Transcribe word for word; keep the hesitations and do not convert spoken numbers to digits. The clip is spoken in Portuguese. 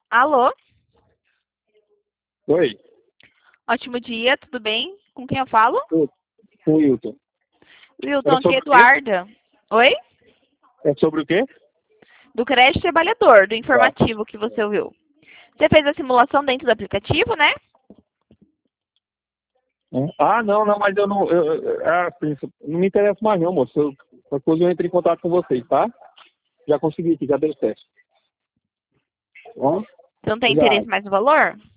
Alô? Oi, Ótimo dia, tudo bem? Com quem eu falo? o o Wilton. Wilton, Era aqui é sobre o quê? Eduarda. Oi? É sobre o quê? Do Crédito Trabalhador, do Tá. informativo que você ouviu. Você fez a simulação dentro do aplicativo, né? Hum. Ah, não, não, mas eu não. Eu, eu- ah, sim, isso não me interessa mais, não, moço. Eu, qualquer coisa eu entro em contato com vocês, tá? Já consegui aqui, já deu certo. Tá bom? Você não tem interesse Obrigado. mais no valor?